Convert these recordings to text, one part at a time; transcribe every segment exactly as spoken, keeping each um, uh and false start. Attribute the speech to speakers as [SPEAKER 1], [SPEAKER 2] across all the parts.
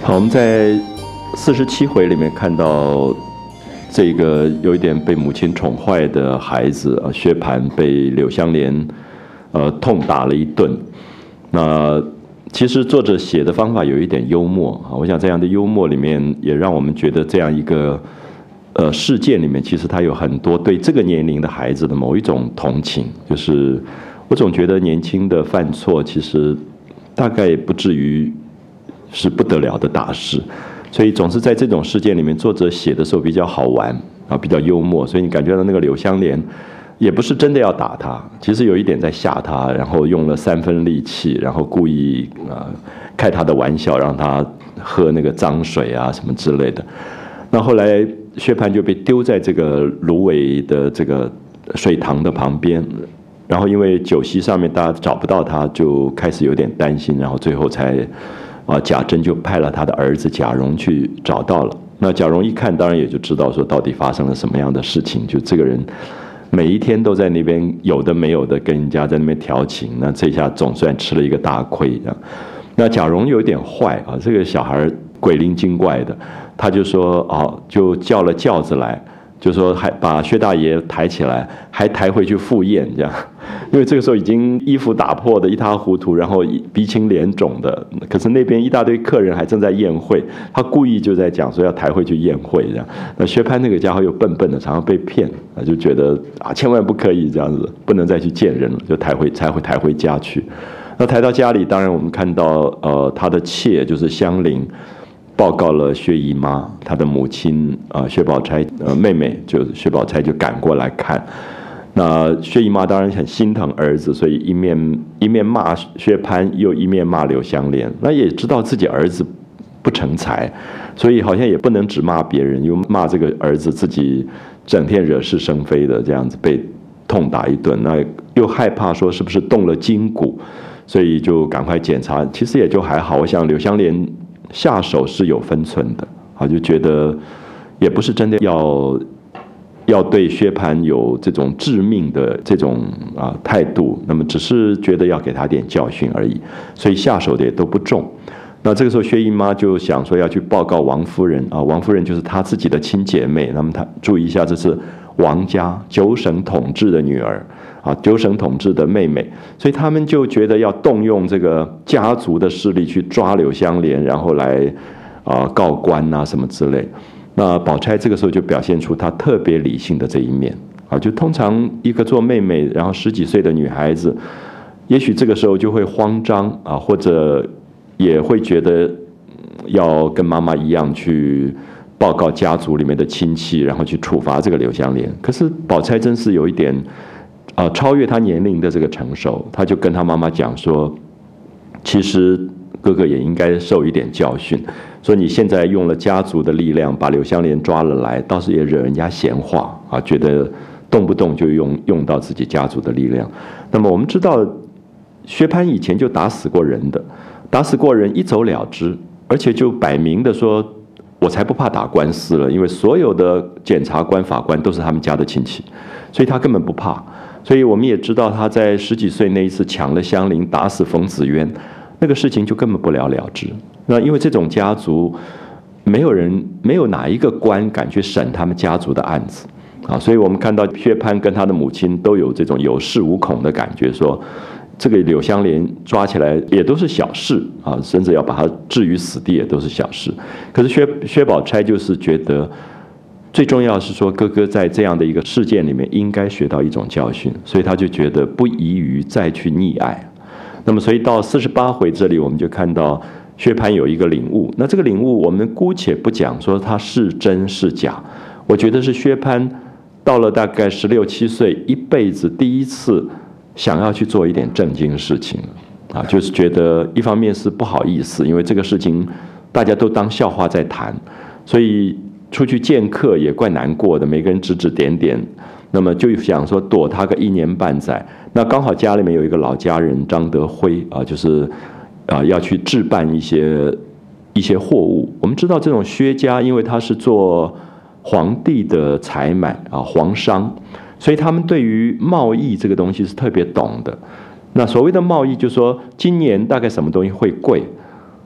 [SPEAKER 1] 好，我们在四十七回里面看到这个有一点被母亲宠坏的孩子啊，薛蟠被柳湘莲呃痛打了一顿。那其实作者写的方法有一点幽默啊，我想这样的幽默里面也让我们觉得这样一个呃事件里面，其实他有很多对这个年龄的孩子的某一种同情，就是我总觉得年轻的犯错其实大概不至于是不得了的大事，所以总是在这种事件里面，作者写的时候比较好玩啊，比较幽默，所以你感觉到那个柳湘莲也不是真的要打他，其实有一点在吓他，然后用了三分力气，然后故意啊开他的玩笑，让他喝那个脏水啊什么之类的。那后来薛蟠就被丢在这个芦苇的这个水塘的旁边，然后因为酒席上面大家找不到他，就开始有点担心，然后最后才啊贾珍就派了他的儿子贾蓉去找到了。那贾蓉一看，当然也就知道说到底发生了什么样的事情，就这个人每一天都在那边有的没有的跟人家在那边调情，那这下总算吃了一个大亏。那贾蓉有点坏啊，这个小孩鬼灵精怪的，他就说哦，就叫了轿子来，就说还把薛大爷抬起来，还抬回去赴宴这样。因为这个时候已经衣服打破的一塌糊涂，然后鼻青脸肿的，可是那边一大堆客人还正在宴会，他故意就在讲说要抬回去宴会这样。那薛蟠那个家伙又笨笨的，常常被骗，就觉得啊千万不可以这样子，不能再去见人了，就抬回才会抬回家去。那抬到家里，当然我们看到呃他的妾就是香菱报告了薛姨妈，她的母亲啊、呃、薛宝钗呃妹妹就薛宝钗就赶过来看。那薛姨妈当然很心疼儿子，所以一面一面骂薛蟠，又一面骂柳湘莲。那也知道自己儿子不成才，所以好像也不能只骂别人，又骂这个儿子自己整天惹是生非的，这样子被痛打一顿。那又害怕说是不是动了筋骨，所以就赶快检查。其实也就还好，我想柳湘莲下手是有分寸的啊，就觉得也不是真的要。要对薛蟠有这种致命的这种啊态度，那么只是觉得要给他点教训而已，所以下手的也都不重。那这个时候薛姨妈就想说要去报告王夫人啊，王夫人就是她自己的亲姐妹，那么她注意一下，这是王家九省统治的女儿啊，九省统治的妹妹，所以他们就觉得要动用这个家族的势力去抓柳湘莲，然后来啊告官啊什么之类。那宝钗这个时候就表现出她特别理性的这一面啊，就通常一个做妹妹，然后十几岁的女孩子，也许这个时候就会慌张啊，或者也会觉得要跟妈妈一样去报告家族里面的亲戚，然后去处罚这个柳湘莲。可是宝钗真是有一点啊，超越她年龄的这个成熟，她就跟她妈妈讲说，其实哥哥也应该受一点教训。说你现在用了家族的力量把柳湘莲抓了来，倒是也惹人家闲话啊，觉得动不动就用用到自己家族的力量。那么我们知道，薛蟠以前就打死过人的，打死过人一走了之，而且就摆明的说，我才不怕打官司了，因为所有的检察官、法官都是他们家的亲戚，所以他根本不怕。所以我们也知道他在十几岁那一次抢了香菱，打死冯子渊，那个事情就根本不了了之。那因为这种家族，没有人没有哪一个官敢去审他们家族的案子啊，所以我们看到薛蟠跟他的母亲都有这种有恃无恐的感觉，说这个柳湘莲抓起来也都是小事啊，甚至要把他置于死地也都是小事。可是薛薛宝钗就是觉得最重要是说哥哥在这样的一个事件里面应该学到一种教训，所以他就觉得不宜于再去溺爱。那么所以到四十八回这里，我们就看到薛蟠有一个领悟，那这个领悟我们姑且不讲说它是真是假，我觉得是薛蟠到了大概十六七岁，一辈子第一次想要去做一点正经事情啊，就是觉得一方面是不好意思，因为这个事情大家都当笑话在谈，所以出去见客也怪难过的，每个人指指点点，那么就想说躲他个一年半载。那刚好家里面有一个老家人张德辉啊，就是啊要去置办一些一些货物。我们知道这种薛家，因为他是做皇帝的采买啊皇商，所以他们对于贸易这个东西是特别懂的。那所谓的贸易，就是说今年大概什么东西会贵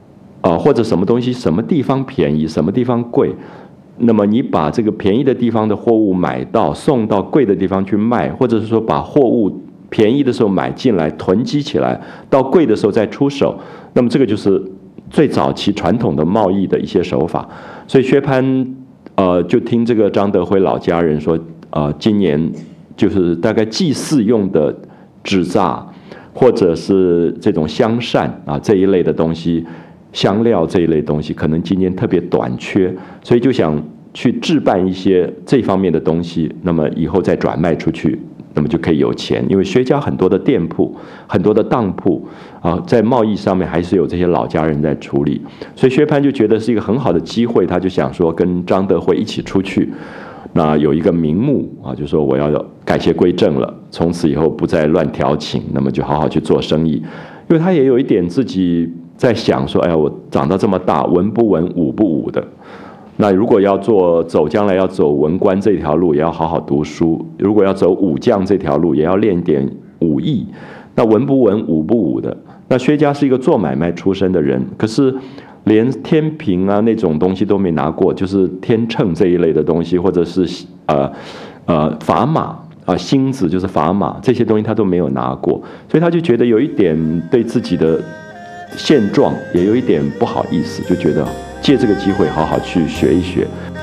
[SPEAKER 1] 呃，或者什么东西什么地方便宜，什么地方贵，那么你把这个便宜的地方的货物买到，送到贵的地方去卖，或者是说把货物便宜的时候买进来，囤积起来，到贵的时候再出手，那么这个就是最早期传统的贸易的一些手法。所以薛蟠呃就听这个张德辉老家人说，呃今年就是大概祭祀用的纸扎，或者是这种香扇啊这一类的东西，香料这一类东西，可能今年特别短缺，所以就想去置办一些这方面的东西，那么以后再转卖出去，那么就可以有钱。因为薛家很多的店铺、很多的当铺啊，在贸易上面还是有这些老家人在处理，所以薛蟠就觉得是一个很好的机会，他就想说跟张德辉一起出去。那有一个名目啊，就说我要改邪归正了，从此以后不再乱调情，那么就好好去做生意。因为他也有一点自己在想说，哎呀，我长到这么大，文不文，武不武的。那如果要做走将来要走文官这条路，也要好好读书；如果要走武将这条路，也要练点武艺。那文不文，武不武的。那薛家是一个做买卖出身的人，可是连天平啊那种东西都没拿过，就是天秤这一类的东西，或者是呃呃砝码啊星子就是砝码这些东西他都没有拿过，所以他就觉得有一点对自己的现状也有一点不好意思，就觉得借这个机会好好去学一学。